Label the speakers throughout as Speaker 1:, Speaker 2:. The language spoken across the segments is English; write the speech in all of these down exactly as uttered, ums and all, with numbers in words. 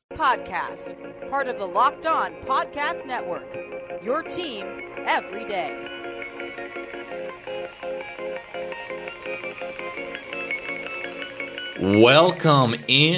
Speaker 1: Podcast, part of the Locked On Podcast Network, your team every day.
Speaker 2: Welcome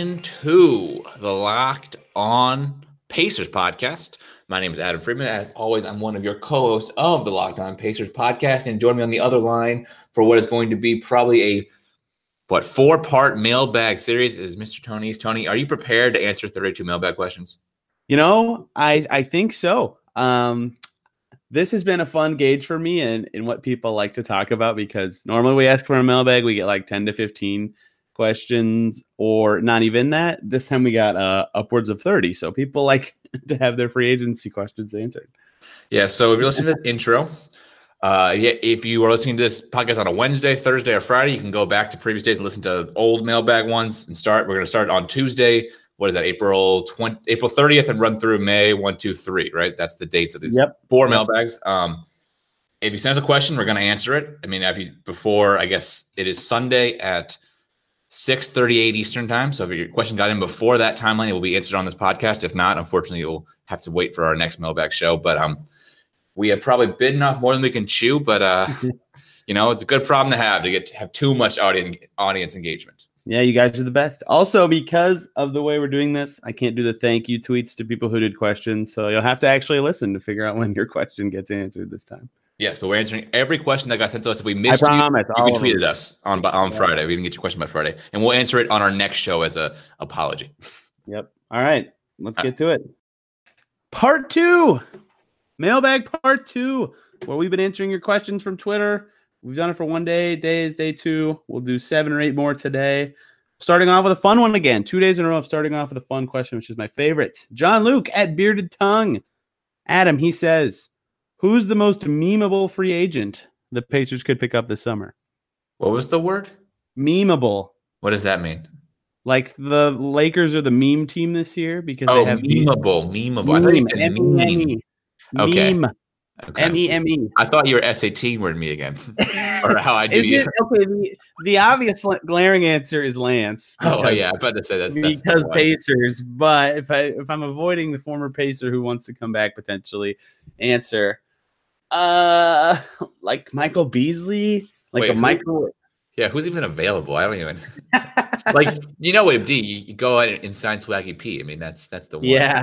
Speaker 2: into the Locked On Pacers podcast. My name is Adam Freeman. As always, I'm one of your co-hosts of the Locked On Pacers podcast, and join me on the other line for what is going to be probably a what four-part mailbag series is Mister Tony. Tony, are you prepared to answer thirty-two mailbag questions?
Speaker 3: You know, I I think so. Um, this has been a fun gauge for me and, and what people like to talk about, because normally we ask for a mailbag, we get like ten to fifteen questions, or not even that. This time we got uh, upwards of thirty. So people like to have their free agency questions answered.
Speaker 2: Yeah. So if you're listening to the intro, uh, yeah, if you are listening to this podcast on a Wednesday, Thursday, or Friday, you can go back to previous days and listen to old mailbag ones and start. We're going to start on Tuesday. What is that? April twentieth, April thirtieth, and run through May one, two, three. Right. That's the dates of these
Speaker 3: Yep.
Speaker 2: four
Speaker 3: Yep.
Speaker 2: mailbags. Um, if you send us a question, we're going to answer it. I mean, if you, before, I guess it is Sunday at six thirty-eight Eastern time. So if your question got in before that timeline, it will be answered on this podcast. If not, unfortunately, you'll have to wait for our next mailbag show. But um, we have probably bitten off more than we can chew. But uh, you know, it's a good problem to have to get to have too much audience audience engagement.
Speaker 3: Yeah, you guys are the best. Also, because of the way we're doing this, I can't do the thank you tweets to people who did questions. So you'll have to actually listen to figure out when your question gets answered this time.
Speaker 2: Yes, but we're answering every question that got sent to us. If we missed
Speaker 3: I promise,
Speaker 2: you, you
Speaker 3: all
Speaker 2: can
Speaker 3: of
Speaker 2: tweet
Speaker 3: them.
Speaker 2: at us on on
Speaker 3: Yeah.
Speaker 2: Friday. We didn't get your question by Friday, and we'll answer it on our next show as a apology.
Speaker 3: Yep. All right. Let's
Speaker 2: All
Speaker 3: get to it. Part two. Mailbag part two, where we've been answering your questions from Twitter. We've done it for one day. Day is day two. We'll do seven or eight more today. Starting off with a fun one again. Two days in a row of starting off with a fun question, which is my favorite. John Luke at Bearded Tongue. Adam, he says, who's the most memeable free agent the Pacers could pick up this summer?
Speaker 2: What was the word?
Speaker 3: Memeable.
Speaker 2: What does that mean?
Speaker 3: Like the Lakers are the meme team this year because
Speaker 2: Oh,
Speaker 3: they have
Speaker 2: memeable, memeable. I thought you said
Speaker 3: M E M E.
Speaker 2: meme. Okay.
Speaker 3: Meme.
Speaker 2: Okay.
Speaker 3: M E M E.
Speaker 2: I thought you were S A T word me again, or how I do
Speaker 3: Is
Speaker 2: you.
Speaker 3: it, okay, the, the obvious la- glaring answer is Lance.
Speaker 2: Oh
Speaker 3: because-
Speaker 2: yeah, I was about to say that's, that's the
Speaker 3: because
Speaker 2: one.
Speaker 3: Pacers. But if I if I'm avoiding the former Pacer who wants to come back potentially, answer, uh, like Michael Beasley, like
Speaker 2: Wait,
Speaker 3: a
Speaker 2: who?
Speaker 3: Michael.
Speaker 2: Yeah, who's even available? I don't even like. You know, what, D, you, you go out and sign Swaggy P. I mean, that's that's the one.
Speaker 3: Yeah.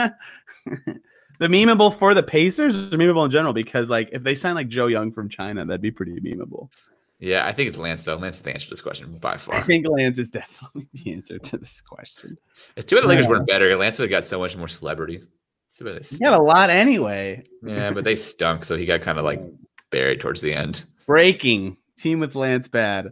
Speaker 3: The memeable for the Pacers or memeable in general? Because like if they sign like Joe Young from China, that'd be pretty memeable.
Speaker 2: Yeah, I think it's Lance though. Lance is the answer to this question by
Speaker 3: I
Speaker 2: far.
Speaker 3: think Lance is definitely the answer to this question.
Speaker 2: If two of the Lakers
Speaker 3: Yeah.
Speaker 2: weren't better, Lance would have got so much more celebrity. See where they
Speaker 3: He
Speaker 2: stunk.
Speaker 3: got a lot anyway.
Speaker 2: Yeah, but they stunk, so he got kind of like buried towards the end.
Speaker 3: Breaking team with Lance bad.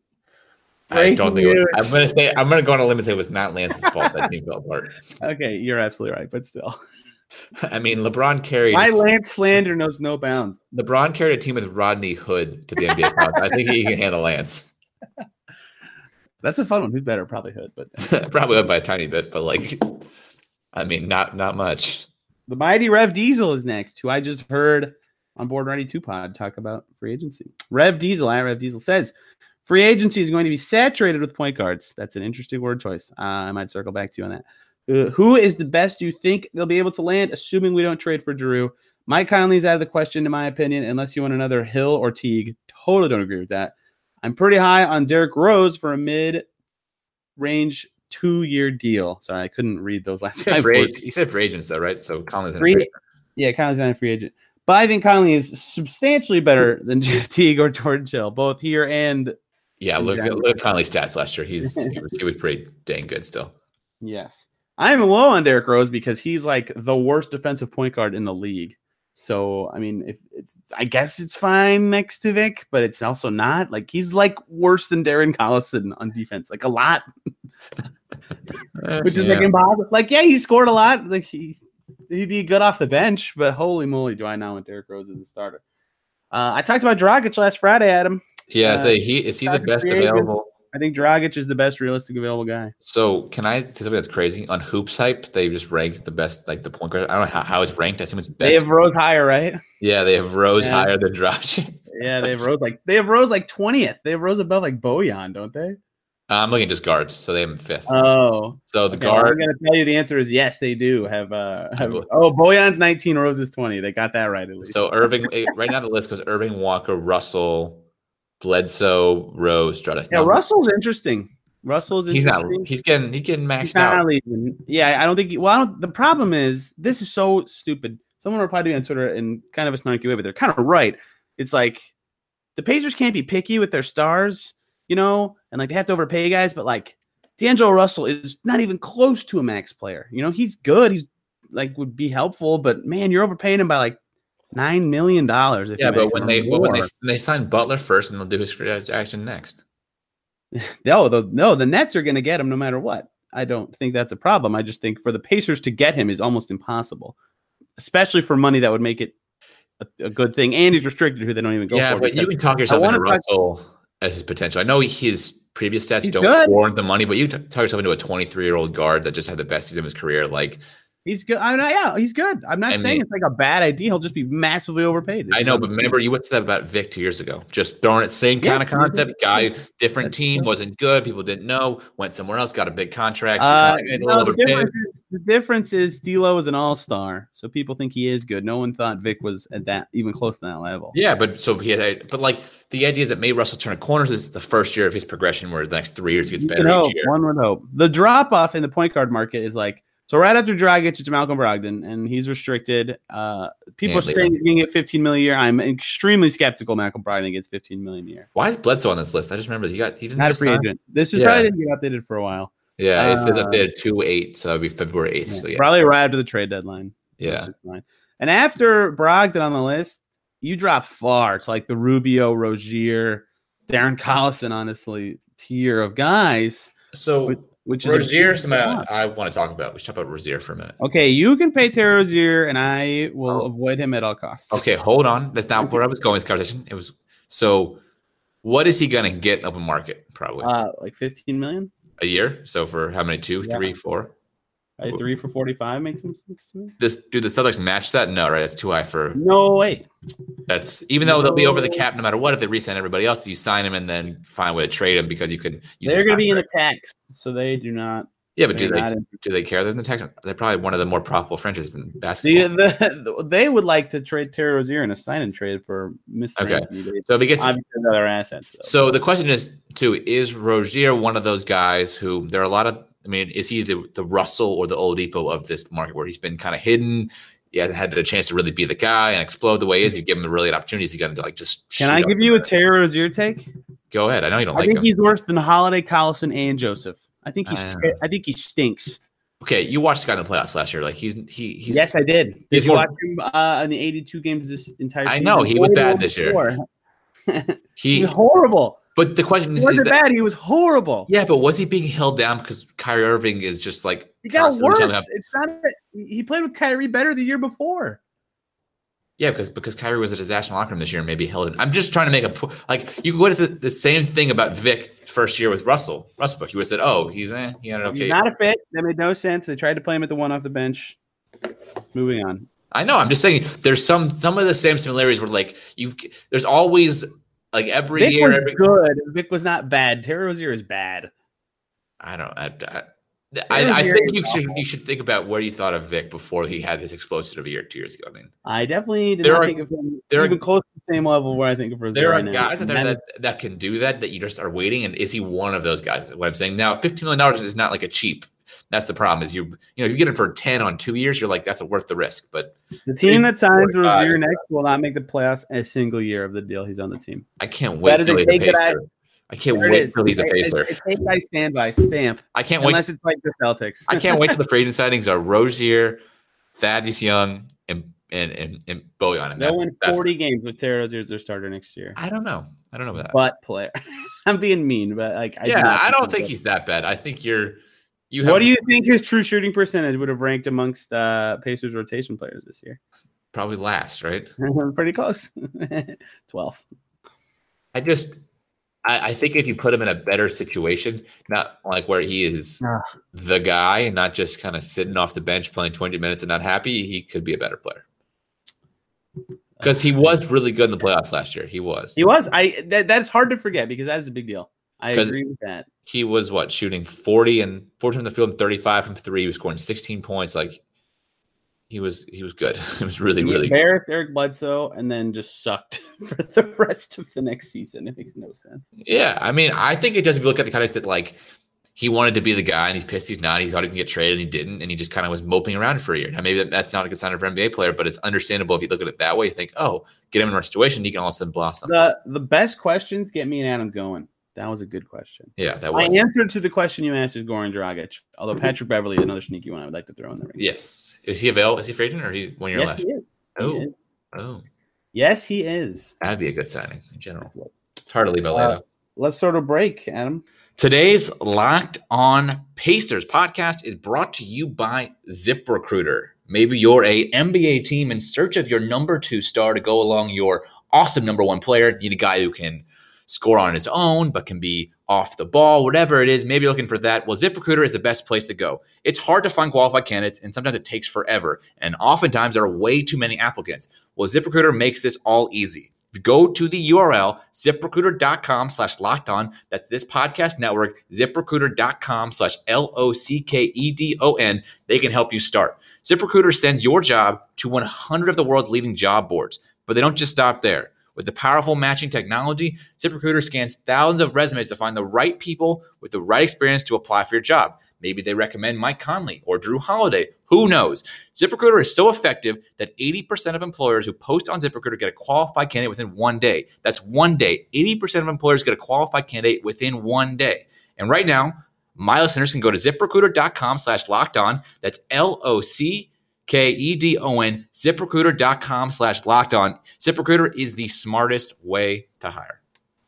Speaker 2: I don't think
Speaker 3: Breaking
Speaker 2: it was,
Speaker 3: news.
Speaker 2: I'm gonna say I'm gonna go on a limb and say it was not Lance's fault that team fell apart.
Speaker 3: Okay, you're absolutely right, but still,
Speaker 2: I mean, LeBron carried
Speaker 3: my Lance slander knows no bounds.
Speaker 2: LeBron carried a team with Rodney Hood to the N B A Finals. I think he can handle Lance.
Speaker 3: That's a fun one. Who's better? Probably Hood, but
Speaker 2: Probably up by a tiny bit, but like, I mean, not not much.
Speaker 3: the mighty Rev Diesel is next, who I just heard on Board Ready two Pod talk about free agency. Rev Diesel, I Rev Diesel says free agency is going to be saturated with point guards. That's an interesting word choice. Uh, I might circle back to you on that. Uh, who is the best you think they'll be able to land, assuming we don't trade for Drew? Mike Conley's out of the question, in my opinion, unless you want another Hill or Teague. Totally don't agree with that. I'm pretty high on Derrick Rose for a mid-range two-year deal. Sorry, I couldn't read those last
Speaker 2: He said,
Speaker 3: five
Speaker 2: free,
Speaker 3: words.
Speaker 2: ag- he said free agents though, right? So Conley's in a
Speaker 3: Free-
Speaker 2: free-
Speaker 3: Yeah, Conley's not a free agent. But I think Conley is substantially better than Jeff Teague or George Hill, both here and
Speaker 2: Yeah, look,
Speaker 3: Exactly.
Speaker 2: look at Conley's stats last year. He's he was, he was pretty dang good still.
Speaker 3: yes. I'm low on Derrick Rose because he's like the worst defensive point guard in the league. So, I mean, if it's, I guess it's fine next to Vic, but it's also not. Like, he's like worse than Darren Collison on defense, like a lot, which is like impossible. Like, yeah, he scored a lot. Like, he, he'd be good off the bench, but holy moly, do I now want Derrick Rose as a starter. Uh, I talked about Dragic last Friday, Adam.
Speaker 2: Yeah,
Speaker 3: Uh,
Speaker 2: say he is he the
Speaker 3: talking
Speaker 2: best
Speaker 3: free agent.
Speaker 2: available?
Speaker 3: I think Dragic is the best realistic available guy.
Speaker 2: So can I say something that's crazy? On Hoops Hype, they just ranked the best, like the point guard. I don't know how, how it's ranked. I assume it's
Speaker 3: They
Speaker 2: best.
Speaker 3: have Rose higher, right?
Speaker 2: yeah, they have Rose
Speaker 3: Yeah.
Speaker 2: higher than Dragic.
Speaker 3: Yeah, they have Rose like they have Rose like twentieth. They have Rose above like Bojan, don't they?
Speaker 2: I'm looking at just guards, so they have him fifth.
Speaker 3: Oh,
Speaker 2: so the
Speaker 3: okay, well,
Speaker 2: guard.
Speaker 3: I'm gonna tell you the answer is yes, they do have. Uh, have oh, Bojan's nineteen, Rose is twenty. They got that right at least.
Speaker 2: So Irving, right now the list goes Irving, Walker, Russell, Bledsoe, Rose, Drudick.
Speaker 3: Yeah,
Speaker 2: now,
Speaker 3: Russell's interesting. Russell's
Speaker 2: he's
Speaker 3: interesting.
Speaker 2: not. He's getting. He's getting maxed
Speaker 3: he's not
Speaker 2: out.
Speaker 3: Leaving. Yeah, I don't think. He, well, I don't, the problem is this is so stupid. Someone replied to me on Twitter in kind of a snarky way, but they're kind of right. It's like the Pacers can't be picky with their stars, you know, and like they have to overpay guys, but like D'Angelo Russell is not even close to a max player. You know, he's good. He's like would be helpful, but man, you're overpaying him by like nine million dollars.
Speaker 2: Yeah, but when they but when they they sign Butler first, and they'll do his action next.
Speaker 3: no, the no, the Nets are going to get him no matter what. I don't think that's a problem. I just think for the Pacers to get him is almost impossible, especially for money that would make it a, a good thing. And he's restricted, who they don't even go
Speaker 2: yeah,
Speaker 3: for.
Speaker 2: Yeah, but you can talk yourself into Russell talk- as his potential. I know his previous stats he's don't good. warrant the money, but you talk yourself into a twenty-three-year-old guard that just had the best season of his career. Like
Speaker 3: he's good. I mean, yeah, he's good. I'm not I saying mean, it's like a bad idea. He'll just be massively overpaid.
Speaker 2: I know, but remember you went to that about Vic two years ago. Just throwing it, same kind yeah, of concept. Guy, different That's team, true. wasn't good. People didn't know. Went somewhere else, got a big contract.
Speaker 3: Uh, no, the, difference is, the difference is D'Lo is an all-star, so people think he is good. No one thought Vic was at that even close to that level.
Speaker 2: Yeah, but so he had, but like the idea is that made Russell turn a corner. This is the first year of his progression, where the next three years gets better
Speaker 3: hope,
Speaker 2: each year.
Speaker 3: One would hope. The drop-off in the point guard market is like. So right after Dragic, it's Malcolm Brogdon, and he's restricted. Uh, people yeah, are saying he's going to get fifteen million a year. I'm extremely skeptical Malcolm Brogdon gets fifteen million a year.
Speaker 2: Why is Bledsoe on this list? I just remember he got he didn't
Speaker 3: not
Speaker 2: just
Speaker 3: a free
Speaker 2: sign?
Speaker 3: agent. This is
Speaker 2: yeah.
Speaker 3: probably didn't get updated for a while.
Speaker 2: Yeah, it
Speaker 3: uh,
Speaker 2: says updated two eight, so it'll be February eighth.
Speaker 3: Yeah,
Speaker 2: so yeah,
Speaker 3: probably right after the trade deadline.
Speaker 2: Yeah,
Speaker 3: and after Brogdon on the list, you drop far to like the Rubio, Rozier, Darren Collison, honestly, tier of guys.
Speaker 2: So.
Speaker 3: Which, Which is
Speaker 2: Rozier, something I want to talk about. We should talk about Rozier for a minute.
Speaker 3: Okay, you can pay Terry Rozier, and I will oh. avoid him at all costs.
Speaker 2: Okay, hold on. That's not where I was going with this conversation. It was so. What is he going to get in open market? Probably
Speaker 3: uh, like fifteen million
Speaker 2: a year. So for how many? Two, yeah. three, four.
Speaker 3: Right, three for forty-five makes some sense to me.
Speaker 2: This do the Celtics match that? No, right? That's too high for.
Speaker 3: No way.
Speaker 2: That's even though no. they'll be over the cap no matter what. If they re-sign everybody else, you sign him and then find a way to trade him because you can. Use
Speaker 3: They're going to be in the tax, so they do not.
Speaker 2: Yeah, but do they do they care? They're in the tax. They're probably one of the more profitable franchises in basketball.
Speaker 3: The, the, they would like to trade Terry Rozier in a sign and trade for Mister
Speaker 2: Okay,
Speaker 3: Anthony Davis.
Speaker 2: so because
Speaker 3: other assets. Though.
Speaker 2: So the question is too: is Rozier one of those guys who there are a lot of? I mean, is he the the Russell or the Oladipo of this market where he's been kind of hidden? He hasn't had the chance to really be the guy and explode the way he is. You give him the really opportunities. He's going to like just.
Speaker 3: Can I give you a Terry Rozier take?
Speaker 2: Go ahead. I know you don't
Speaker 3: I
Speaker 2: like
Speaker 3: think
Speaker 2: him.
Speaker 3: He's worse than Holiday, Collison, and Joseph. I think he's. Uh, I think he stinks.
Speaker 2: Okay, you watched the guy in the playoffs last year. Like he's he. He's,
Speaker 3: yes, I did. Did
Speaker 2: he's
Speaker 3: you
Speaker 2: more,
Speaker 3: watch him uh, in the eighty-two games this entire season?
Speaker 2: I know he was bad this year. he,
Speaker 3: he was horrible.
Speaker 2: But the question
Speaker 3: he
Speaker 2: is,
Speaker 3: wasn't
Speaker 2: is that,
Speaker 3: bad. He was horrible.
Speaker 2: Yeah, but was he being held down because Kyrie Irving is just like
Speaker 3: he got worse? It's not. A, he played with Kyrie better the year before.
Speaker 2: Yeah, because because Kyrie was a disaster in the locker room this year and maybe held it. I'm just trying to make a like you could have the, the same thing about Vic first year with Russell. Russell, you would have said, "Oh, he's eh, he had it okay."
Speaker 3: He's not a fit. That made no sense. They tried to play him at the one off the bench. Moving on.
Speaker 2: I know. I'm just saying there's some some of the same similarities where like you there's always like every
Speaker 3: Vic
Speaker 2: year.
Speaker 3: Was
Speaker 2: every,
Speaker 3: good. Vic was not bad. Terry Rozier is bad.
Speaker 2: I don't. I, I, I, I think you should you should think about where you thought of Vic before he had his explosion of a year two years ago. I mean,
Speaker 3: I definitely did not are, think of him even are, close to the same level where I think of Rozier.
Speaker 2: There are
Speaker 3: right
Speaker 2: guys
Speaker 3: now.
Speaker 2: out there that, that can do that. That you just are waiting, and is he one of those guys? What I'm saying now, fifteen million dollars is not like a cheap. That's the problem. Is you you know if you get it for ten on two years, you're like that's worth the risk. But
Speaker 3: the team that signs Rozier next will not make the playoffs a single year of the deal he's on the team.
Speaker 2: I can't wait.
Speaker 3: That is a take that I.
Speaker 2: I can't there wait till he's a Pacer.
Speaker 3: It's a take stand by stamp.
Speaker 2: I can't
Speaker 3: unless
Speaker 2: wait.
Speaker 3: Unless it's like the Celtics.
Speaker 2: I can't wait till the free agent signings are Rozier, Thaddeus Young, and and and, and Bojan. And
Speaker 3: they'll win forty games with Terry Rozier as their starter next year.
Speaker 2: I don't know. I don't know about that.
Speaker 3: But player. I'm being mean, but like I
Speaker 2: yeah,
Speaker 3: do
Speaker 2: I don't think he's that bad. I think you're you. Have,
Speaker 3: what do you think his true shooting percentage would have ranked amongst uh, Pacers rotation players this year?
Speaker 2: Probably last, right?
Speaker 3: Pretty close. twelfth.
Speaker 2: I just. I, I think if you put him in a better situation, not like where he is uh, the guy and not just kind of sitting off the bench playing twenty minutes and not happy, he could be a better player. Because he was really good in the playoffs last year. He was.
Speaker 3: He was. I that, that's hard to forget because that is a big deal. I agree with that.
Speaker 2: He was what shooting forty and forty from the field and thirty-five from three. He was scoring sixteen points. Like he was, he was good. It was really,
Speaker 3: he
Speaker 2: really
Speaker 3: embarrassed Eric Bledsoe and then just sucked for the rest of the next season. It makes no sense.
Speaker 2: Yeah, I mean, I think it does. If you look at the kind of that, like he wanted to be the guy, and he's pissed he's not. He thought he could get traded, and he didn't, and he just kind of was moping around for a year. Now, maybe that, that's not a good sign for an N B A player, but it's understandable if you look at it that way. You think, oh, get him in a situation, he can all of a sudden blossom.
Speaker 3: The the best questions get me and Adam going. That was a good question.
Speaker 2: Yeah, that
Speaker 3: My
Speaker 2: was.
Speaker 3: answer to the question you asked is Goran Dragic. Although Patrick Beverly is another sneaky one I would like to throw in the ring.
Speaker 2: Yes, is he available? Is he free agent or he one year
Speaker 3: Yes,
Speaker 2: left?
Speaker 3: he is.
Speaker 2: Oh,
Speaker 3: He is.
Speaker 2: oh,
Speaker 3: Yes, he is.
Speaker 2: that'd be a good signing in general. It's hard to leave L A.
Speaker 3: Uh, let's sort of break, Adam.
Speaker 2: Today's Locked On Pacers podcast is brought to you by ZipRecruiter. Maybe you're a N B A team in search of your number two star to go along your awesome number one player. You need a guy who can score on his own, but can be off the ball, whatever it is. Maybe you're looking for that. Well, ZipRecruiter is the best place to go. It's hard to find qualified candidates, and sometimes it takes forever. And oftentimes there are way too many applicants. Well, ZipRecruiter makes this all easy. Go to the U R L, ziprecruiter.com slash locked on. That's this podcast network, ziprecruiter.com slash L O C K E D O N. They can help you start. ZipRecruiter sends your job to one hundred of the world's leading job boards, but they don't just stop there. With the powerful matching technology, ZipRecruiter scans thousands of resumes to find the right people with the right experience to apply for your job. Maybe they recommend Mike Conley or Drew Holiday. Who knows? ZipRecruiter is so effective that eighty percent of employers who post on ZipRecruiter get a qualified candidate within one day. That's one day. eighty percent of employers get a qualified candidate within one day. And right now, my listeners can go to ziprecruiter.com slash locked on. That's L O C K E D O N, ziprecruiter.com slash locked on. ZipRecruiter is the smartest way to hire.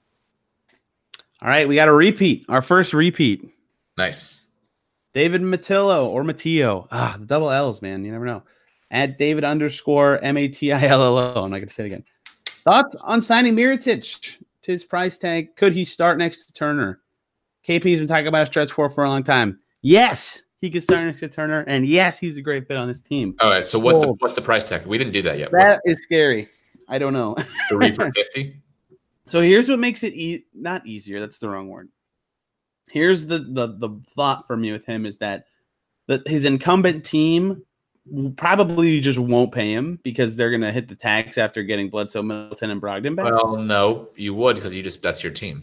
Speaker 3: All right, we got a repeat. Our first repeat.
Speaker 2: Nice.
Speaker 3: David Matillo or Matillo. Ah, the double L's, man. You never know. At David underscore M A T I L L O. I'm not going to say it again. Thoughts on signing Mirotic to his price tag? Could he start next to Turner? K P's been talking about a stretch four for a long time. Yes, he could start next to Turner. And yes, he's a great fit on this team.
Speaker 2: All right, so what's the, what's the price tag? We didn't do that yet.
Speaker 3: That is scary. I don't know.
Speaker 2: Three for fifty?
Speaker 3: So here's what makes it e- not easier. That's the wrong word. Here's the, the the thought for me with him is that the, his incumbent team probably just won't pay him because they're going to hit the tax after getting Bledsoe, Middleton, and Brogdon back.
Speaker 2: Well, no, you would because you just that's your team.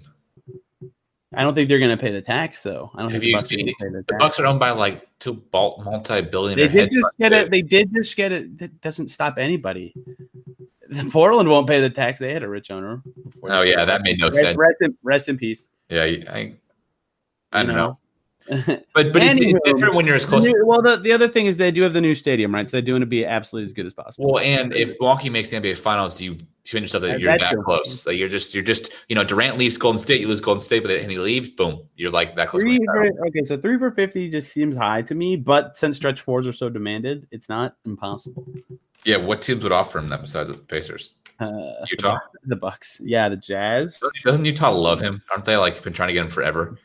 Speaker 3: I don't think they're going to pay the tax, though. I don't
Speaker 2: Have
Speaker 3: think
Speaker 2: you
Speaker 3: the Bucks are
Speaker 2: seen
Speaker 3: gonna pay the
Speaker 2: the
Speaker 3: tax.
Speaker 2: Bucks are owned by like two multi-billionaire
Speaker 3: They did
Speaker 2: hedge
Speaker 3: just
Speaker 2: funds,
Speaker 3: get
Speaker 2: dude.
Speaker 3: it. They did just get it. That doesn't stop anybody. Portland won't pay the tax. They had a rich owner.
Speaker 2: Oh yeah, that made no
Speaker 3: Rest,
Speaker 2: sense.
Speaker 3: rest, in, rest in peace.
Speaker 2: Yeah, I, I
Speaker 3: You
Speaker 2: don't know.
Speaker 3: know?
Speaker 2: But but it's, it's
Speaker 3: Anywho,
Speaker 2: different when you're as close.
Speaker 3: The new- well, the, the other thing is they do have the new stadium, right? So they're doing to be absolutely as good as possible.
Speaker 2: Well, and if Milwaukee makes the N B A Finals, do you finish yourself that
Speaker 3: That-
Speaker 2: you're
Speaker 3: that's
Speaker 2: that
Speaker 3: true.
Speaker 2: close? Like you're just you're just you know Durant leaves Golden State, you lose Golden State, but then he leaves, boom, you're like that close. to
Speaker 3: Three
Speaker 2: winning the title.
Speaker 3: for, okay, so three for fifty just seems high to me, but since stretch fours are so demanded, it's not impossible.
Speaker 2: Yeah, what teams would offer him that besides the Pacers?
Speaker 3: Uh,
Speaker 2: Utah.
Speaker 3: the Bucks, yeah, the Jazz,
Speaker 2: Doesn't Utah love him? Aren't they like been trying to get him forever?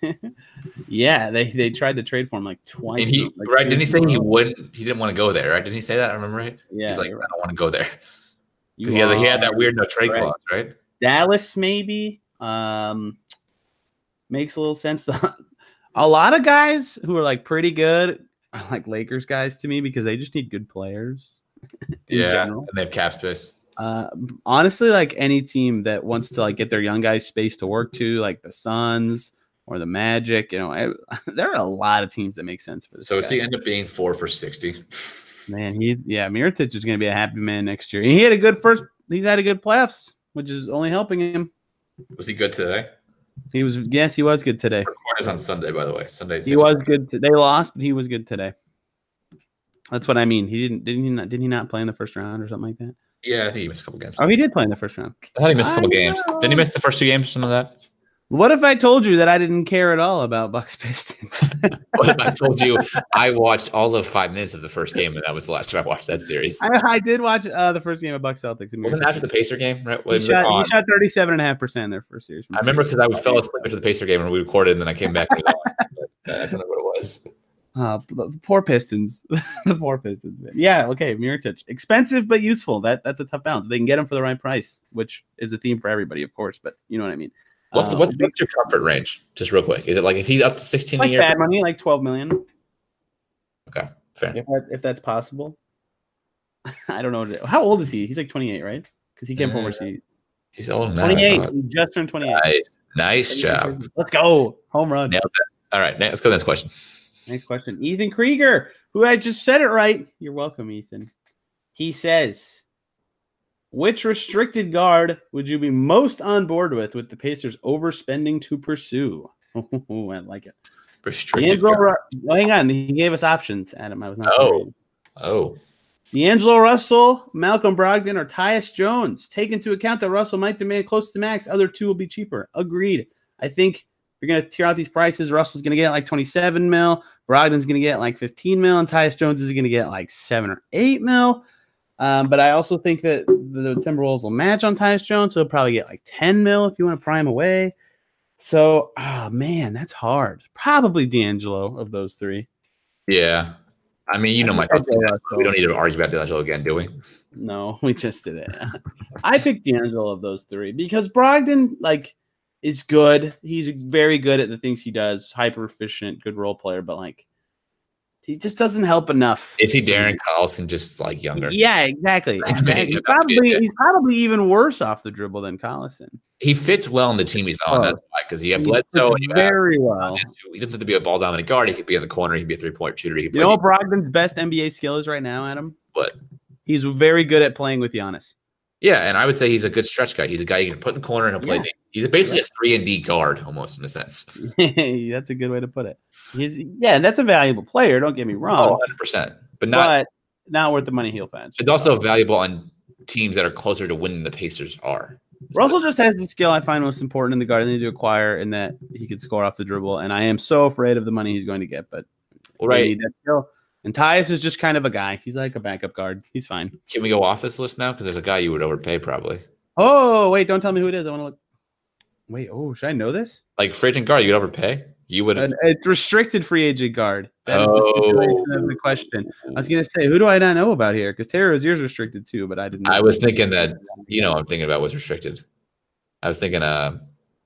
Speaker 3: yeah, they they tried to trade for him like twice.
Speaker 2: And he
Speaker 3: like
Speaker 2: right? Didn't he say he
Speaker 3: two-
Speaker 2: wouldn't? He didn't want to go there, right? Didn't he say that? I remember right.
Speaker 3: Yeah,
Speaker 2: He's like, I
Speaker 3: you're right.
Speaker 2: don't want to go there
Speaker 3: You
Speaker 2: because he, had- he had that
Speaker 3: are
Speaker 2: weird no trade
Speaker 3: correct.
Speaker 2: clause, right?
Speaker 3: Dallas maybe um makes a little sense. A lot of guys who are like pretty good are like Lakers guys to me because they just need good players. in
Speaker 2: Yeah,
Speaker 3: general.
Speaker 2: and they have cap space.
Speaker 3: Uh, honestly, like any team that wants to like get their young guys space to work to, like the Suns or the Magic, you know, I, there are a lot of teams that make sense for this.
Speaker 2: So
Speaker 3: guy.
Speaker 2: does he end up being four for sixty?
Speaker 3: Man, he's yeah, Mirotic is going to be a happy man next year. He had a good first. He's had a good playoffs, which is only helping him.
Speaker 2: Was he good today?
Speaker 3: He was yes, he was good today.
Speaker 2: Record is on Sunday, by the way. Sunday.
Speaker 3: He was good. T- they lost, but he was good today. That's what I mean. He didn't didn't he not didn't he not play in the first round or something like that?
Speaker 2: Yeah, I think he missed a couple games.
Speaker 3: Oh, he did play in the first round.
Speaker 2: I thought he missed a couple
Speaker 3: I
Speaker 2: games.
Speaker 3: know.
Speaker 2: Didn't he miss the first two games or some of that?
Speaker 3: What if I told you that I didn't care at all about Bucks Pistons?
Speaker 2: What if I told you I watched all of five minutes of the first game and that was the last time I watched that series?
Speaker 3: I, I did watch uh, the first game of Bucks Celtics.
Speaker 2: Wasn't it after the Pacer game, right?
Speaker 3: He
Speaker 2: Was it
Speaker 3: shot,
Speaker 2: on?
Speaker 3: he shot thirty-seven and a half percent in their first series.
Speaker 2: I remember because I fell asleep after the Pacer game and we recorded and then I came back and it was on. But I don't know what it was.
Speaker 3: Uh, the the poor Pistons. the poor Pistons, man. Yeah, okay, Mirotic. Expensive but useful. That That's a tough balance. They can get him for the right price, which is a theme for everybody, of course, but you know what I mean.
Speaker 2: What's
Speaker 3: Uh,
Speaker 2: what's, what's your comfort range? Just real quick. Is it like if he's up to sixteen
Speaker 3: like
Speaker 2: a year?
Speaker 3: bad
Speaker 2: For,
Speaker 3: money, like twelve million,
Speaker 2: okay, fair.
Speaker 3: if that, if that's possible. I don't know. How old is he? He's like twenty-eight, right? Because he came from
Speaker 2: Uh,
Speaker 3: overseas.
Speaker 2: He's old now.
Speaker 3: twenty-eight. He just turned twenty-eight.
Speaker 2: Nice, nice job.
Speaker 3: Let's go. Home run.
Speaker 2: Nailed it. All right, let's go to the next question.
Speaker 3: Next question. Ethan Krieger, who I just said it right. You're welcome, Ethan. He says, which restricted guard would you be most on board with with the Pacers overspending to pursue? Oh, I like it.
Speaker 2: Restricted.
Speaker 3: D'Angelo, oh, hang on. He gave us options, Adam. I was not.
Speaker 2: Oh.
Speaker 3: Worried.
Speaker 2: Oh,
Speaker 3: D'Angelo Russell, Malcolm Brogdon, or Tyus Jones. Take into account that Russell might demand close to max. Other two will be cheaper. Agreed. I think you're going to tear out these prices. Russell's going to get like twenty-seven mil. Brogdon's going to get like fifteen mil. And Tyus Jones is going to get like seven or eight mil. Um, but I also think that the Timberwolves will match on Tyus Jones. So he'll probably get like ten mil if you want to prime away. So, oh, man, that's hard. Probably D'Angelo of those three.
Speaker 2: yeah. I mean, you know my thoughts. We don't need to argue about D'Angelo again, do we?
Speaker 3: No, we just did it. I picked D'Angelo of those three because Brogdon, like, is good. He's very good at the things he does. Hyper efficient, good role player, but like, he just doesn't help enough.
Speaker 2: Is he Darren Collison just like younger?
Speaker 3: Yeah, exactly. exactly. He's,
Speaker 2: Yeah,
Speaker 3: probably,
Speaker 2: yeah.
Speaker 3: he's probably even worse off the dribble than Collison.
Speaker 2: He fits well in the team he's on.
Speaker 3: Oh.
Speaker 2: That's why, because he had
Speaker 3: He
Speaker 2: Bledsoe.
Speaker 3: fits
Speaker 2: And you have,
Speaker 3: very well.
Speaker 2: he doesn't have to be a ball dominant guard. He could be in the corner. He could be a three point shooter. He could
Speaker 3: You
Speaker 2: play
Speaker 3: know what Brogdon's best N B A skill is right now, Adam?
Speaker 2: What?
Speaker 3: He's very good at playing with Giannis.
Speaker 2: Yeah, and I would say he's a good stretch guy. He's a guy you can put in the corner and he'll play.
Speaker 3: Yeah.
Speaker 2: D. He's basically a three and D guard almost in a sense.
Speaker 3: That's a good way to put it. He's yeah, and that's a valuable player. Don't get me
Speaker 2: Oh,
Speaker 3: wrong,
Speaker 2: one hundred percent. But not.
Speaker 3: but not worth the money he'll fetch.
Speaker 2: It's also valuable on teams that are closer to winning the Pacers are.
Speaker 3: Russell just has the skill I find most important in the guard they need to acquire, in that he can score off the dribble. And I am so afraid of the money he's going to get, but
Speaker 2: Well,
Speaker 3: they
Speaker 2: right.
Speaker 3: need that skill. And Tyus is just kind of a guy. He's like a backup guard. He's fine.
Speaker 2: Can we go off this list now? Because there's a guy you would overpay probably.
Speaker 3: Oh, wait, don't tell me who it is. I want to look. Wait, oh, should I know this?
Speaker 2: Like free agent guard, you'd overpay. You would.
Speaker 3: An, a restricted free agent guard. That is the
Speaker 2: Oh.
Speaker 3: stipulation of the question. I was going to say, who do I not know about here? Because Terry Rozier's restricted too, but I didn't.
Speaker 2: I was thinking that, you know, I'm thinking about what's restricted. I was thinking, uh,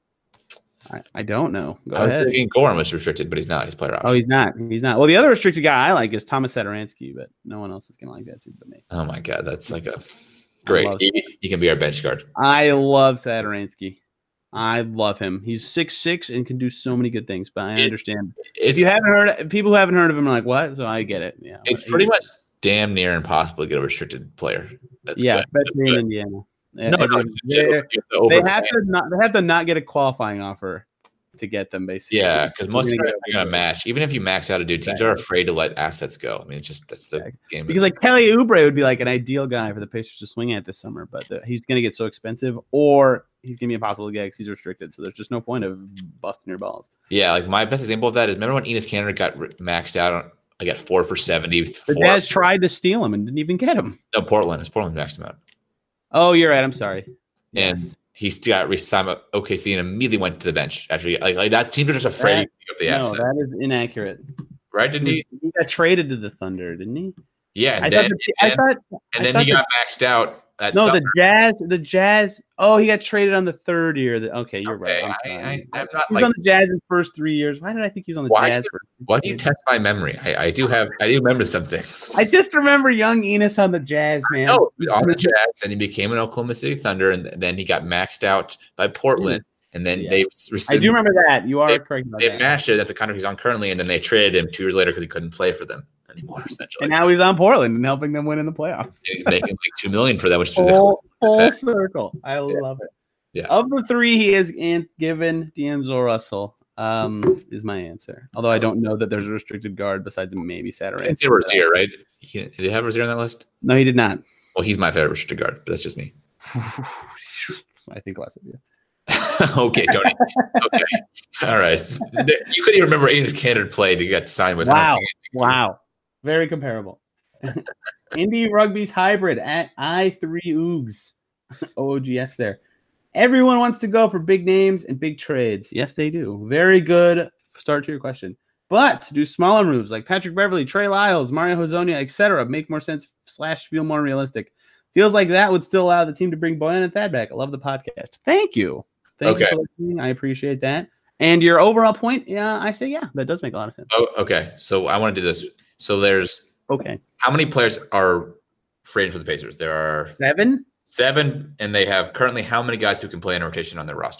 Speaker 3: I, I don't know. Go
Speaker 2: I was
Speaker 3: ahead.
Speaker 2: thinking Gorham was restricted, but he's not. He's player option.
Speaker 3: Oh, he's not. He's not. Well, the other restricted guy I like is Thomas Satoransky, but no one else is going to like that too but me.
Speaker 2: Oh my god, that's like a great.
Speaker 3: love
Speaker 2: He, he can be our bench guard.
Speaker 3: I love Satoransky. I love him. He's six six and can do so many good things, but I
Speaker 2: It-
Speaker 3: understand.
Speaker 2: It's
Speaker 3: If you haven't heard, people who haven't heard of him are like, what? So I get it. Yeah.
Speaker 2: it's pretty much damn near impossible to get a restricted player. That's
Speaker 3: yeah,
Speaker 2: good.
Speaker 3: especially in Indiana.
Speaker 2: No, no,
Speaker 3: Every-
Speaker 2: legit,
Speaker 3: they,
Speaker 2: you have to
Speaker 3: they
Speaker 2: overpay.
Speaker 3: have to not. They have to not get a qualifying offer to get them, basically.
Speaker 2: Yeah, because most of
Speaker 3: You're
Speaker 2: them
Speaker 3: gonna
Speaker 2: are
Speaker 3: get-
Speaker 2: going to match. Even if you max out a dude, teams are afraid to let assets go. I mean, it's just that's the
Speaker 3: Exactly.
Speaker 2: game.
Speaker 3: Because like Kelly Oubre would be like an ideal guy for the Pacers to swing at this summer, but the, he's going to get so expensive, or he's going to be impossible to get because he's restricted. So there's just no point of busting your balls.
Speaker 2: yeah, like my best example of that is remember when Enes Kanter got re- maxed out on like at four for seventy.
Speaker 3: The
Speaker 2: four,
Speaker 3: Jazz tried to steal him and didn't even get him.
Speaker 2: no, Portland. It's Portland maxed him out,
Speaker 3: Oh, you're right. I'm sorry.
Speaker 2: and
Speaker 3: Yes.
Speaker 2: he still got re-signed with O K C and immediately went to the bench. Actually, like, like that teams are just afraid
Speaker 3: That-
Speaker 2: to pick up the
Speaker 3: no,
Speaker 2: asset,
Speaker 3: that is inaccurate.
Speaker 2: right? Didn't he?
Speaker 3: He got traded to the Thunder, didn't he?
Speaker 2: Yeah, and
Speaker 3: I
Speaker 2: then,
Speaker 3: thought. The, I
Speaker 2: and,
Speaker 3: thought.
Speaker 2: and
Speaker 3: I
Speaker 2: then
Speaker 3: thought
Speaker 2: he
Speaker 3: the-
Speaker 2: got maxed out. At
Speaker 3: No,
Speaker 2: summer.
Speaker 3: the Jazz. The Jazz. Oh, he got traded on the third year. The, okay, you're
Speaker 2: Okay,
Speaker 3: right. I'm
Speaker 2: I,
Speaker 3: sorry.
Speaker 2: I, I'm not
Speaker 3: he was
Speaker 2: like.
Speaker 3: on the Jazz's first three years. Why did I think he was on the
Speaker 2: Why
Speaker 3: Jazz
Speaker 2: do
Speaker 3: for?
Speaker 2: Why do you test my memory? I, I do have. I do remember some things.
Speaker 3: I just remember young Enos on the Jazz, man.
Speaker 2: No, he was on the Jazz, and he became an Oklahoma City Thunder, and then he got maxed out by Portland, and then
Speaker 3: Yeah.
Speaker 2: they.
Speaker 3: I do remember that. You are
Speaker 2: They-
Speaker 3: correct about
Speaker 2: They
Speaker 3: that.
Speaker 2: matched it. That's the contract he's on currently, and then they traded him two years later because he couldn't play for them anymore. Essentially,
Speaker 3: And now he's on Portland and helping them win in the playoffs.
Speaker 2: And he's making like two million for them, which is
Speaker 3: Full, full
Speaker 2: effect.
Speaker 3: circle. I love it.
Speaker 2: Yeah.
Speaker 3: Of the three, he has an- given D'Angelo Russell. Um, is my answer. Although I don't know that there's a restricted guard besides maybe Saturday.
Speaker 2: It's Rozier, right? He, did he have Rozier on that list?
Speaker 3: No, he did not.
Speaker 2: Well, he's my favorite restricted guard, but that's just me.
Speaker 3: I think less of you.
Speaker 2: Okay, Tony. Okay, all right. You couldn't even remember Enes Kanter played to get signed with. I don't
Speaker 3: Wow.
Speaker 2: think-
Speaker 3: Wow. Very comparable. Indie Rugby's hybrid at I three Oogs. O O G S there. Everyone wants to go for big names and big trades. Yes, they do. Very good start to your question. But to do smaller moves like Patrick Beverly, Trey Lyles, Mario Hezonja, et cetera, make more sense slash feel more realistic. Feels like that would still allow the team to bring Boyan and Thad back. I love the podcast. Thank you. Thank
Speaker 2: Okay.
Speaker 3: you for listening. I appreciate that. And your overall point, yeah, I say, yeah, that does make a lot of sense.
Speaker 2: Oh, okay. So I want to do this. So there's
Speaker 3: Okay.
Speaker 2: how many players are free agent for the Pacers? There are
Speaker 3: Seven?
Speaker 2: seven, and they have currently how many guys who can play in rotation on their roster?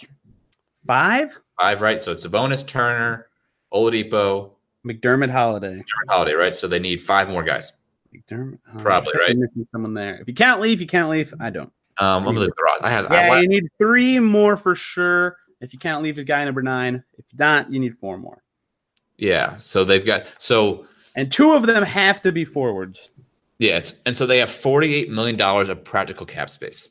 Speaker 3: Five?
Speaker 2: Five, right? So it's Sabonis, Turner, Oladipo,
Speaker 3: McDermott, Holiday.
Speaker 2: Dermot Holiday, right? So they need five more guys.
Speaker 3: McDermott, Holiday.
Speaker 2: Probably, right?
Speaker 3: Missing someone there. If you can't leave, you can't leave. I don't.
Speaker 2: Um, let me look at the roster. I have.
Speaker 3: Yeah,
Speaker 2: I,
Speaker 3: you need three more for sure. If you can't leave, is guy number nine. If you don't, you need four more.
Speaker 2: yeah. So they've got so
Speaker 3: And two of them have to be forwards.
Speaker 2: yes, and so they have forty-eight million dollars of practical cap space,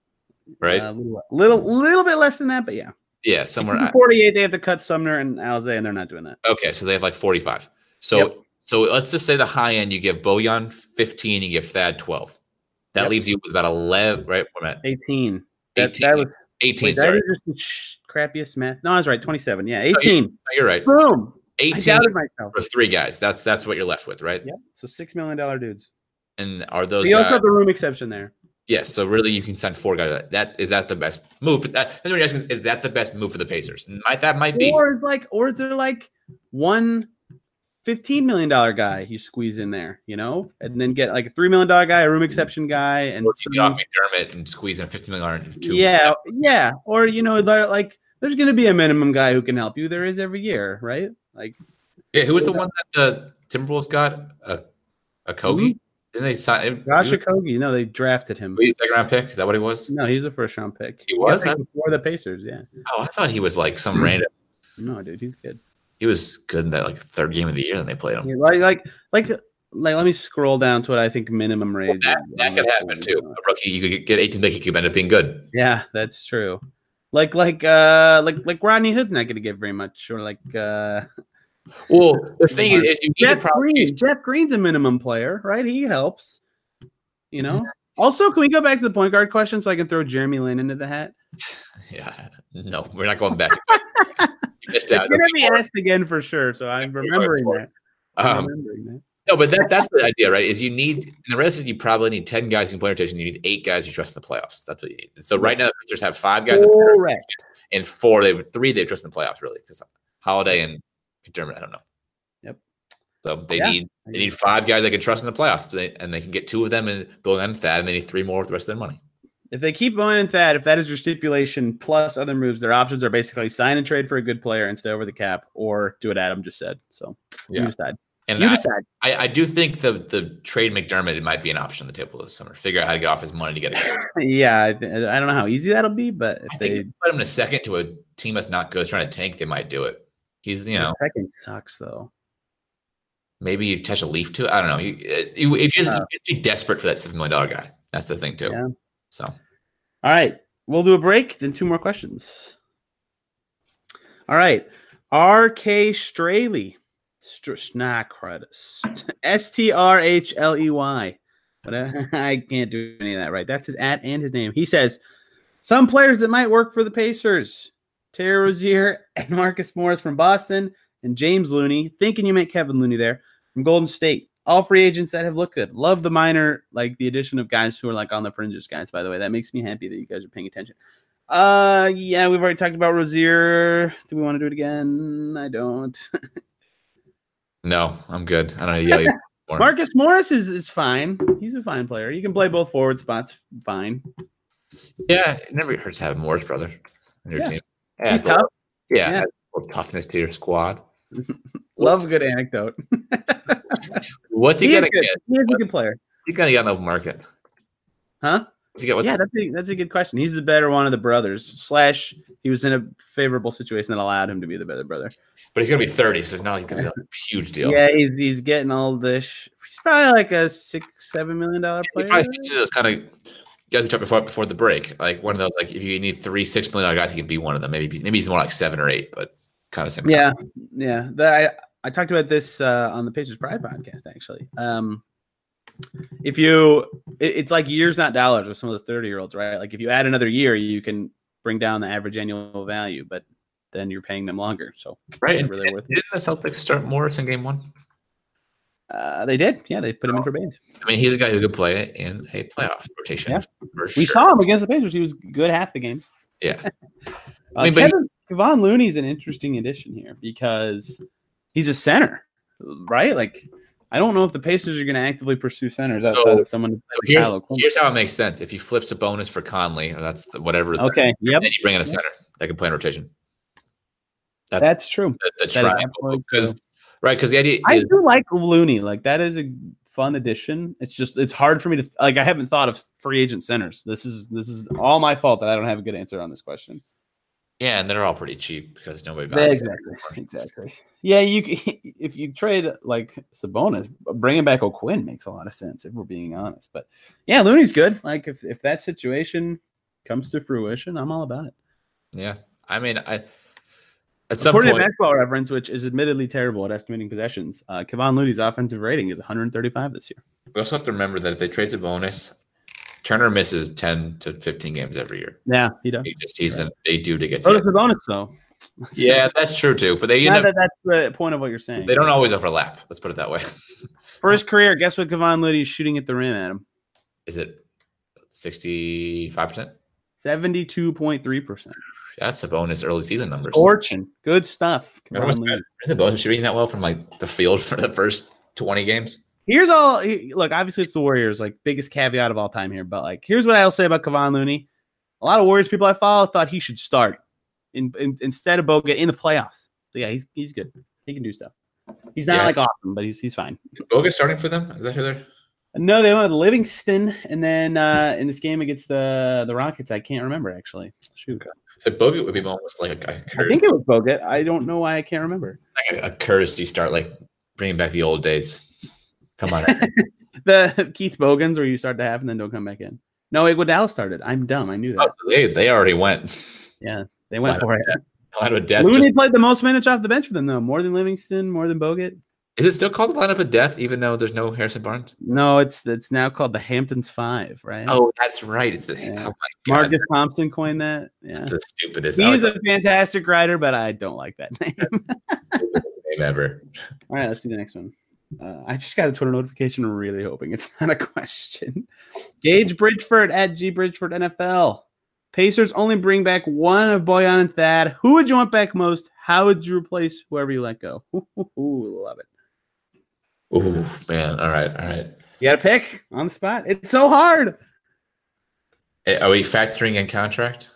Speaker 2: right?
Speaker 3: A uh, little, little, little bit less than that, but yeah.
Speaker 2: yeah, somewhere.
Speaker 3: At forty-eight, they have to cut Sumner and Alize, and they're not doing that.
Speaker 2: Okay, so they have like forty-five. So
Speaker 3: Yep.
Speaker 2: so let's just say the high end, you give Bojan fifteen, you give Thad twelve. That
Speaker 3: Yep.
Speaker 2: leaves you with about eleven, right? Wait a minute.
Speaker 3: eighteen. That,
Speaker 2: eighteen.
Speaker 3: that was
Speaker 2: eighteen,
Speaker 3: wait, that
Speaker 2: sorry.
Speaker 3: is just the sh- crappiest math. No, I was right. twenty-seven. Yeah, eighteen.
Speaker 2: No, you're right.
Speaker 3: Boom. I
Speaker 2: eighteen
Speaker 3: doubted myself.
Speaker 2: for three guys. That's that's what you're left with, right?
Speaker 3: Yep. So six million dollar dudes.
Speaker 2: And are those
Speaker 3: We also
Speaker 2: guys?
Speaker 3: have the room exception there.
Speaker 2: Yes. So really, you can sign four guys. That is that the best move? For that, that's what you're asking, is that the best move for the Pacers? Might that might be?
Speaker 3: Or is like, or is there like one fifteen million dollar guy you squeeze in there, you know, and then get like a three million dollar guy, a room exception guy, and
Speaker 2: Or you
Speaker 3: some-
Speaker 2: get off McDermott and squeeze in fifty million dollars into two.
Speaker 3: yeah, yeah, or you know, they're like there's going to be a minimum guy who can help you. There is every year, right? Like,
Speaker 2: Yeah. Who was the one that the Timberwolves got? A a Kogi?
Speaker 3: Mhm.
Speaker 2: Didn't they sign?
Speaker 3: Josh Okogie. No, they drafted him.
Speaker 2: He's a second round pick. Is that what he was?
Speaker 3: No, he was a first round pick.
Speaker 2: He was?
Speaker 3: Yeah, before the Pacers. Yeah.
Speaker 2: Oh, I thought he was like some random.
Speaker 3: No, dude, he's good.
Speaker 2: He was good in that like third game of the year, and they played him.
Speaker 3: Yeah, like, like, like, like. Let me scroll down to what I think minimum
Speaker 2: Well,
Speaker 3: range.
Speaker 2: that, that could happen too. A rookie, you could get eighteen pick, he could end up being good.
Speaker 3: Yeah, that's true. Like, like, uh, like, like Rodney Hood's not going to get very much, or like, uh,
Speaker 2: Well, the thing is, is you need to
Speaker 3: Jeff
Speaker 2: probably
Speaker 3: Green. Jeff Green's a minimum player, right? He helps. You know. Also, can we go back to the point guard question so I can throw Jeremy Lin into the hat?
Speaker 2: Yeah, no, we're not going back. You missed
Speaker 3: It's
Speaker 2: out.
Speaker 3: going to be asked again for sure. So I'm remembering
Speaker 2: for
Speaker 3: that. I'm
Speaker 2: Um,
Speaker 3: remembering that.
Speaker 2: no, but that, that's the idea, right? Is you need, and the rest is you probably need ten guys who can play rotation. You need eight guys you trust in the playoffs. That's what you need. And so right now, the Pacers have five guys in the
Speaker 3: Correct.
Speaker 2: and four, they three they trust in the playoffs, really, because Holiday and McDermott, I don't know.
Speaker 3: Yep.
Speaker 2: So they
Speaker 3: Yeah.
Speaker 2: need they need five guys they can trust in the playoffs, they, and they can get two of them and build on that, and they need three more with the rest of their money.
Speaker 3: If they keep going into that, if that is your stipulation plus other moves, their options are basically sign and trade for a good player and stay over the cap, or do what Adam just said. So
Speaker 2: Yeah.
Speaker 3: you decide.
Speaker 2: And
Speaker 3: You
Speaker 2: I,
Speaker 3: decide.
Speaker 2: I, I do think the the trade McDermott it might be an option on the table this summer. Figure out how to get off his money to get it.
Speaker 3: Yeah, I, I don't know how easy that'll be, but if
Speaker 2: I
Speaker 3: they
Speaker 2: think if you put him in a second to a team that's not good, trying to tank, they might do it. He's you know
Speaker 3: second sucks though.
Speaker 2: maybe you touch a leaf to it. I don't know. You, you if you
Speaker 3: Uh,
Speaker 2: you'd be desperate for that seven million dollar guy. That's the thing too.
Speaker 3: Yeah.
Speaker 2: So
Speaker 3: All right, we'll do a break, then two more questions. All right, R K Straley, Strachrus, S T R H L E Y. But I, I can't do any of that right. That's his at and his name. He says some players that might work for the Pacers: Terry Rozier and Marcus Morris from Boston, and James Looney. Thinking you meant Kevin Looney there from Golden State. All free agents that have looked good. Love the minor, like the addition of guys who are like on the fringes, guys, by the way. That makes me happy that you guys are paying attention. Uh, yeah, we've already talked about Rozier. Do we want to do it again? I don't.
Speaker 2: no, I'm good. I don't know. Yell you more.
Speaker 3: Marcus Morris is, is fine. He's a fine player. You can play both forward spots fine.
Speaker 2: Yeah, it never hurts to have Morris, brother, on your
Speaker 3: Yeah.
Speaker 2: team. Yeah,
Speaker 3: He's
Speaker 2: a little-
Speaker 3: tough.
Speaker 2: Yeah,
Speaker 3: Yeah.
Speaker 2: a little toughness to your squad.
Speaker 3: Love a good anecdote.
Speaker 2: What's he,
Speaker 3: he is
Speaker 2: gonna
Speaker 3: good.
Speaker 2: get?
Speaker 3: He is a
Speaker 2: What-
Speaker 3: good player.
Speaker 2: He gonna get on the market.
Speaker 3: Huh?
Speaker 2: What's he get? What's
Speaker 3: Yeah, that's a, that's a good question. He's the better one of the brothers. Slash, he was in a favorable situation that allowed him to be the better brother.
Speaker 2: but he's gonna be thirty, so it's not like it's gonna be like a huge deal.
Speaker 3: Yeah, he's he's getting all this. He's probably like a six, seven million dollar
Speaker 2: He
Speaker 3: player.
Speaker 2: probably fits into those kind of guys we talked before before the break. Like one of those, like if you need three six million dollar guys, he can be one of them. Maybe maybe he's more like seven or eight, but kind of same.
Speaker 3: Yeah, yeah. The, I I talked about this uh, on the Pacers Pride podcast actually. Um, if you, it, it's like years, not dollars, with some of those thirty year olds, right? Like if you add another year, you can bring down the average annual value, but then you're paying them longer. So
Speaker 2: right.
Speaker 3: not really
Speaker 2: And
Speaker 3: worth it.
Speaker 2: didn't the Celtics start Morris in game one?
Speaker 3: Uh, they did, yeah. They put him in for Baines.
Speaker 2: I mean, he's a guy who could play in a playoff rotation.
Speaker 3: Yeah.
Speaker 2: For
Speaker 3: We
Speaker 2: sure.
Speaker 3: saw him against the Pacers. He was good half the games.
Speaker 2: Yeah.
Speaker 3: Uh,
Speaker 2: I mean, but
Speaker 3: Kevin, Kevon Looney's an interesting addition here because he's a center, right? Like, I don't know if the Pacers are going to actively pursue centers outside
Speaker 2: So-
Speaker 3: of someone.
Speaker 2: so here's, here's how it makes sense. If you flip Sabonis for Conley, or that's the, whatever.
Speaker 3: Okay. Yep.
Speaker 2: Then you bring in a center that can play in rotation. That's,
Speaker 3: That's true.
Speaker 2: the, the
Speaker 3: That is
Speaker 2: triangle.
Speaker 3: absolutely
Speaker 2: Because
Speaker 3: true.
Speaker 2: right, because the idea
Speaker 3: I
Speaker 2: is
Speaker 3: do like Looney. Like that is a fun addition. It's just it's hard for me to like. I haven't thought of free agent centers. This is this is all my fault that I don't have a good answer on this question.
Speaker 2: yeah, and they're all pretty cheap because nobody values them.
Speaker 3: Exactly. Exactly. Yeah, you c- if you trade like Sabonis, bringing back O'Quinn makes a lot of sense if we're being honest. But yeah, Looney's good. Like if if that situation comes to fruition, I'm all about it.
Speaker 2: Yeah, I mean, I at some
Speaker 3: According
Speaker 2: point,
Speaker 3: to Basketball Reference, which is admittedly terrible at estimating possessions, uh, Kevon Looney's offensive rating is one hundred thirty-five this year.
Speaker 2: we also have to remember that if they trade Sabonis, Turner misses ten to fifteen games every year.
Speaker 3: Yeah, he does.
Speaker 2: He just he's an, they do to get.
Speaker 3: So
Speaker 2: to
Speaker 3: does Sabonis, though.
Speaker 2: Yeah, that's true too. But they you
Speaker 3: Not
Speaker 2: know,
Speaker 3: that that's the point of what you're saying.
Speaker 2: they don't always overlap. Let's put it that way.
Speaker 3: For his career, guess what Kevon Looney's shooting at the rim, Adam?
Speaker 2: Is it sixty-five percent?
Speaker 3: seventy-two point three percent.
Speaker 2: That's Sabonis early season numbers.
Speaker 3: Fortune. Good stuff.
Speaker 2: Remember
Speaker 3: Kevon Looney.
Speaker 2: Isn't Sabonis shooting that well from like the field for the first twenty games?
Speaker 3: Here's all look, obviously it's the Warriors, like biggest caveat of all time here. But like here's what I'll say about Kevon Looney. A lot of Warriors people I follow thought he should start in, in, instead of Bogut in the playoffs. So yeah, he's he's good. He can do stuff. He's not
Speaker 2: Yeah.
Speaker 3: like awesome, but he's he's fine.
Speaker 2: Bogut starting for them? Is that who they're?
Speaker 3: No, they went with Livingston, and then uh, in this game against the the Rockets, I can't remember actually. Shoot,
Speaker 2: So Bogut would be almost like a, a
Speaker 3: I
Speaker 2: curse.
Speaker 3: think it was Bogut. I don't know why I can't remember.
Speaker 2: Like a, a curse. You start like bringing back the old days. Come on.
Speaker 3: The Keith Bogans where you start to have and then don't come back in. No, Iguodala started. I'm dumb. I knew that.
Speaker 2: Oh, so they they already went.
Speaker 3: Yeah, they went
Speaker 2: Line
Speaker 3: for
Speaker 2: of
Speaker 3: it.
Speaker 2: Line of death.
Speaker 3: Looney
Speaker 2: just-
Speaker 3: played the most minutes off the bench for them, though. More than Livingston, more than Bogut.
Speaker 2: is it still called the lineup of death, even though there's no Harrison Barnes?
Speaker 3: No, it's it's now called the Hamptons Five, right?
Speaker 2: Oh, that's right. It's the
Speaker 3: Yeah.
Speaker 2: oh my god.
Speaker 3: Marcus Thompson coined that. Yeah,
Speaker 2: That's the stupidest,
Speaker 3: he's
Speaker 2: that's
Speaker 3: a fantastic writer, but I don't like that name.
Speaker 2: the stupidest name ever.
Speaker 3: All right, let's do the next one. Uh, I just got a Twitter notification, really hoping it's not a question. Gage Bridgeford at G Bridgeford N F L. Pacers only bring back one of Bojan and Thad. Who would you want back most? How would you replace whoever you let go? Ooh, ooh, ooh, love it.
Speaker 2: Oh man. All right. All right.
Speaker 3: You got to pick on the spot. It's so hard.
Speaker 2: Eh, Are we factoring in contract?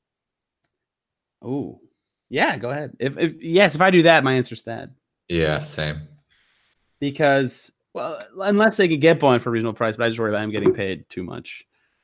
Speaker 3: Oh, yeah. Go ahead. If, if yes, if I do that, my answer's Thad.
Speaker 2: Yeah, same.
Speaker 3: Because well, unless they could get Bojan for a reasonable price, but I just worry about him getting paid too much.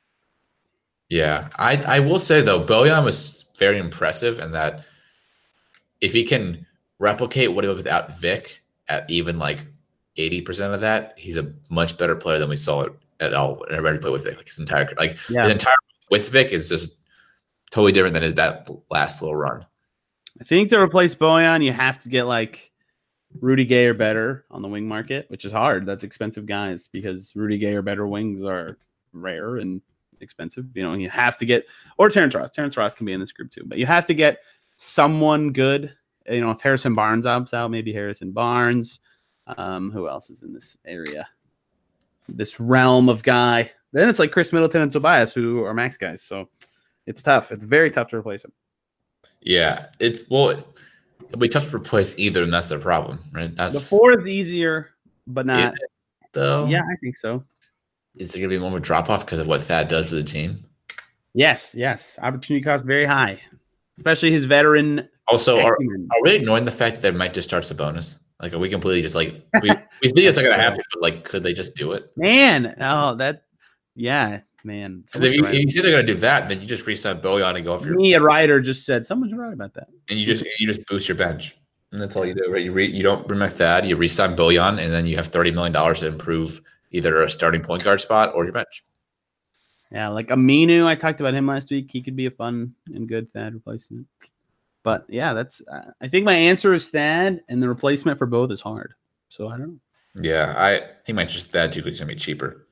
Speaker 2: Yeah, I I will say though, Bojan was very impressive in that if he can replicate what he was without Vic at even like eighty percent of that, he's a much better player than we saw it at all. And I ready to play with Vic, like his entire like
Speaker 3: Yeah.
Speaker 2: his entire with Vic is just totally different than his that last little run.
Speaker 3: I think to replace Bojan, you have to get like Rudy Gay or better on the wing market, which is hard. That's expensive guys because Rudy Gay or better wings are rare and expensive. You know, you have to get or Terrence Ross. Terrence Ross can be in this group too, but you have to get someone good. You know, if Harrison Barnes opts out, maybe Harrison Barnes. Um, who else is in this area? This realm of guy. Then it's like Chris Middleton and Tobias, who are max guys. So it's tough. It's very tough to replace them.
Speaker 2: Yeah, it's well, it'll be tough to replace either, and that's the problem, right?
Speaker 3: The
Speaker 2: That's
Speaker 3: four is easier, but
Speaker 2: is
Speaker 3: not.
Speaker 2: it, though.
Speaker 3: Yeah, I think so.
Speaker 2: Is it gonna be more of a drop off because of what Thad does for the team?
Speaker 3: Yes, yes. Opportunity cost very high, especially his veteran.
Speaker 2: Also, are,
Speaker 3: acumen.
Speaker 2: are we ignoring the fact that they might just start Sabonis? Like, are we completely just like we, we think it's not gonna happen, but like, could they just do it?
Speaker 3: Man, oh that, yeah, man.
Speaker 2: Because if, you- if you say they're gonna do that, then you just resign Bojan and go for your
Speaker 3: Me, a writer, just said someone's right about that.
Speaker 2: and you just you just boost your bench, and that's all you do, right? You re, you don't bring back Thad, you resign Bojan, and then you have thirty million dollars to improve either a starting point guard spot or your bench.
Speaker 3: Yeah, like Aminu, I talked about him last week. He could be a fun and good Thad replacement. But yeah, that's. Uh, I think my answer is Thad, and the replacement for both is hard. So I don't know.
Speaker 2: Yeah, I he might just Thad too because it's gonna be cheaper.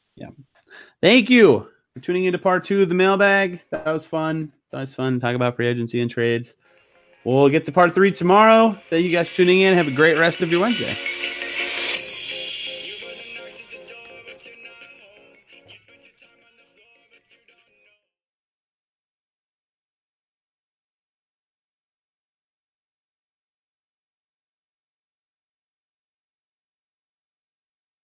Speaker 3: Thank you for tuning into part two of the mailbag. That was fun. It's always fun to talk about free agency and trades. We'll get to part three tomorrow. Thank you guys for tuning in. Have a great rest of your Wednesday.